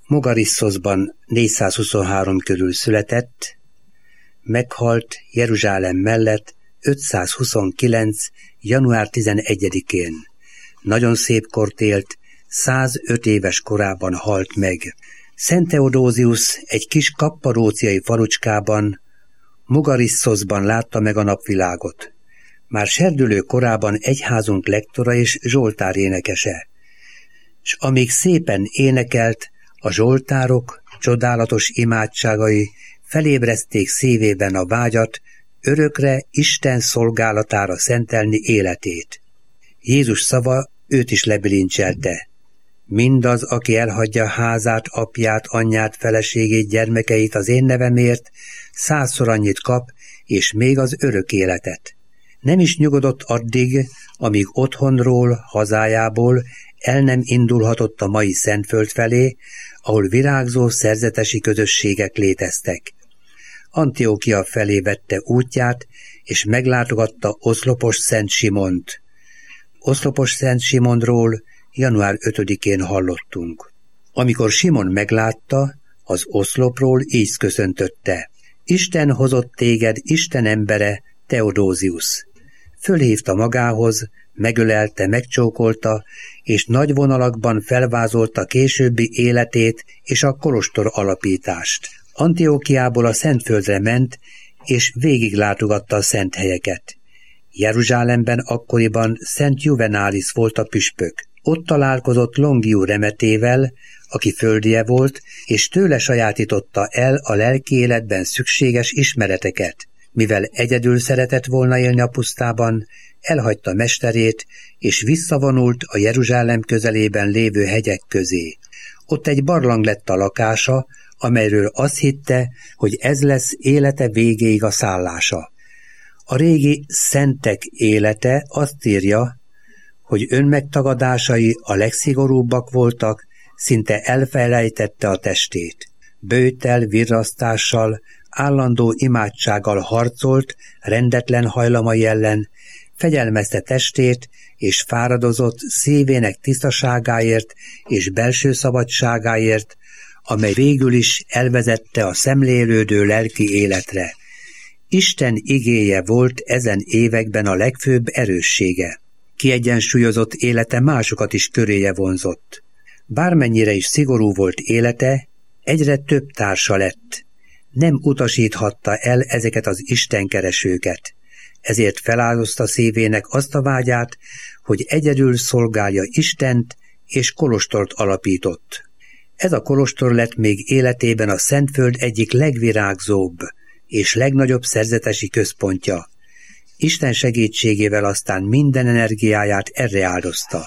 Mugariszoszban 423 körül született, meghalt Jeruzsálem mellett 529. január 11-én. Nagyon szép kort élt, 105 éves korában halt meg. Szent Theodósius egy kis kapparóciai falucskában, Mugariszoszban látta meg a napvilágot. Már serdülő korában egyházunk lektora és zsoltár énekese. S amíg szépen énekelt, a zsoltárok csodálatos imádságai felébrezték szívében a vágyat, örökre Isten szolgálatára szentelni életét. Jézus szava őt is lebilincselte. Mindaz, aki elhagyja házát, apját, anyját, feleségét, gyermekeit az én nevemért, 100-szor annyit kap, és még az örök életet. Nem is nyugodott addig, amíg otthonról, hazájából el nem indulhatott a mai Szentföld felé, ahol virágzó szerzetesi közösségek léteztek. Antiókia felé vette útját, és meglátogatta oszlopos Szent Simont. Oszlopos Szent Simonról január 5-én hallottunk. Amikor Simon meglátta, az oszlopról így köszöntötte: Isten hozott téged, Isten embere, Theodósius. Fölhívta magához, megölelte, megcsókolta, és nagy vonalakban felvázolta későbbi életét és a kolostor alapítást. Antiókiából a Szentföldre ment, és végiglátogatta a szent helyeket. Jeruzsálemben akkoriban Szent Juvenális volt a püspök. Ott találkozott Longiu Remetével, aki földie volt, és tőle sajátította el a lelki életben szükséges ismereteket. Mivel egyedül szeretett volna élni a pusztában, elhagyta mesterét, és visszavonult a Jeruzsálem közelében lévő hegyek közé. Ott egy barlang lett a lakása, amelyről azt hitte, hogy ez lesz élete végéig a szállása. A régi szentek élete azt írja, hogy önmegtagadásai a legszigorúbbak voltak, szinte elfelejtette a testét. Bőttel, virrasztással, állandó imádsággal harcolt rendetlen hajlamai ellen, fegyelmezte testét, és fáradozott szívének tisztaságáért és belső szabadságáért, amely végül is elvezette a szemlélődő lelki életre. Isten igéje volt ezen években a legfőbb erőssége. Kiegyensúlyozott élete másokat is köréje vonzott. Bármennyire is szigorú volt élete, egyre több társa lett. Nem utasíthatta el ezeket az istenkeresőket. Ezért feláldozta szívének azt a vágyát, hogy egyedül szolgálja Istent, és kolostort alapított. Ez a kolostor lett még életében a Szentföld egyik legvirágzóbb és legnagyobb szerzetesi központja. Isten segítségével aztán minden energiáját erre áldozta.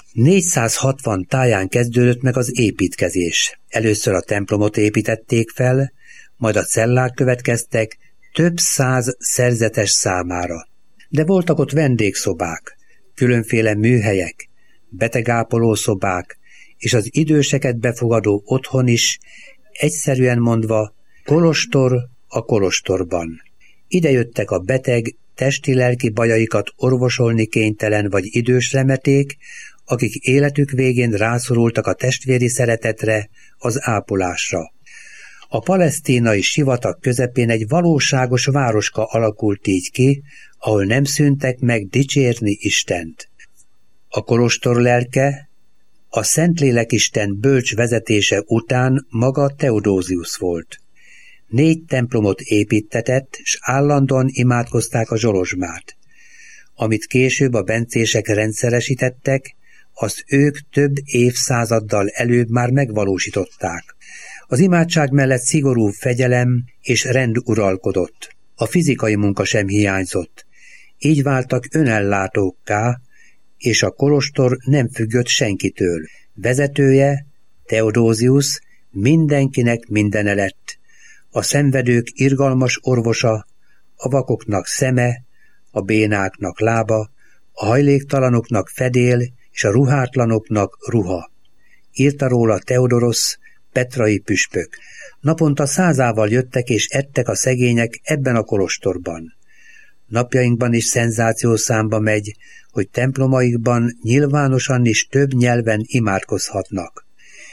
460 táján kezdődött meg az építkezés. Először a templomot építették fel, majd a cellák következtek több 100 szerzetes számára. De voltak ott vendégszobák, különféle műhelyek, betegápoló szobák, és az időseket befogadó otthon is, egyszerűen mondva, kolostor a kolostorban. Ide jöttek a beteg, testi-lelki bajaikat orvosolni kénytelen vagy idős remeték, akik életük végén rászorultak a testvéri szeretetre, az ápolásra. A palesztínai sivatag közepén egy valóságos városka alakult így ki, ahol nem szűntek meg dicsérni Istent. A kolostor lelke, a Szentlélekisten bölcs vezetése után maga Theodósius volt. 4 templomot építtetett, s állandóan imádkozták a zsolozsmát. Amit később a bencések rendszeresítettek, azt ők több évszázaddal előbb már megvalósították. Az imádság mellett szigorú fegyelem és rend uralkodott. A fizikai munka sem hiányzott. Így váltak önellátókká, és a kolostor nem függött senkitől. Vezetője, Theodósius, mindenkinek mindene lett. A szenvedők irgalmas orvosa, a vakoknak szeme, a bénáknak lába, a hajléktalanoknak fedél, és a ruhátlanoknak ruha. Írta róla Theodoros, petrai püspök. Naponta 100-ával jöttek és ettek a szegények ebben a kolostorban. Napjainkban is szenzációszámba megy, hogy templomaikban nyilvánosan is több nyelven imádkozhatnak.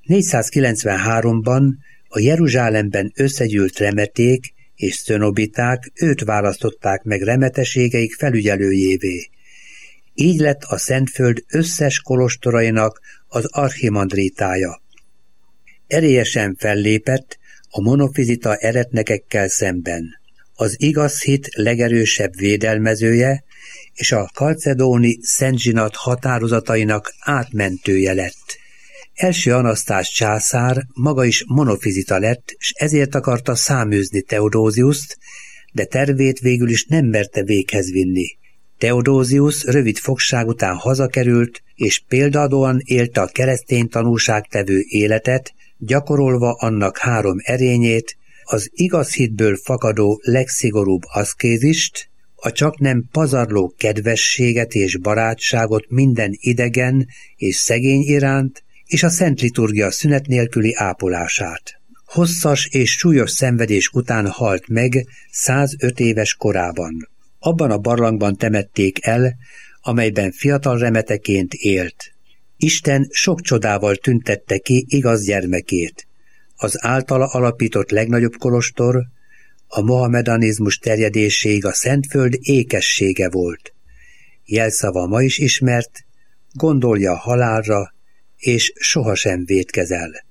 493-ban a Jeruzsálemben összegyűlt remeték és szönobiták őt választották meg remeteségeik felügyelőjévé. Így lett a Szentföld összes kolostorainak az archimandrítája. Erélyesen fellépett a monofizita eretnekekkel szemben. Az igaz hit legerősebb védelmezője és a kalcedóni Szent Zsinat határozatainak átmentője lett. Első Anasztás császár maga is monofizita lett, s ezért akarta száműzni Theodosiust, de tervét végül is nem merte véghez vinni. Theodosius rövid fogság után hazakerült, és példaadóan élte a keresztény tanúságtevő életet, gyakorolva annak 3 erényét, az igaz hitből fakadó legszigorúbb aszkézist, a csaknem pazarló kedvességet és barátságot minden idegen és szegény iránt, és a szent liturgia szünet nélküli ápolását. Hosszas és súlyos szenvedés után halt meg 105 éves korában. Abban a barlangban temették el, amelyben fiatal remeteként élt. Isten sok csodával tüntette ki igaz gyermekét. Az általa alapított legnagyobb kolostor a mohamedanizmus terjedéséig a Szentföld ékessége volt. Jelszava ma is ismert, gondolja a halálra, és sohasem vétkezel.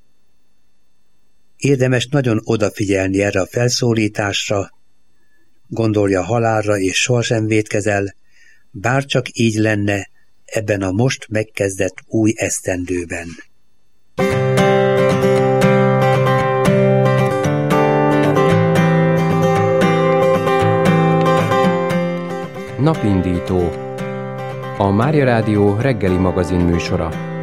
Érdemes nagyon odafigyelni erre a felszólításra, gondolja a halálra, és sohasem vétkezel, bárcsak így lenne ebben a most megkezdett új esztendőben. Napindító, a Mária Rádió reggeli magazin műsora.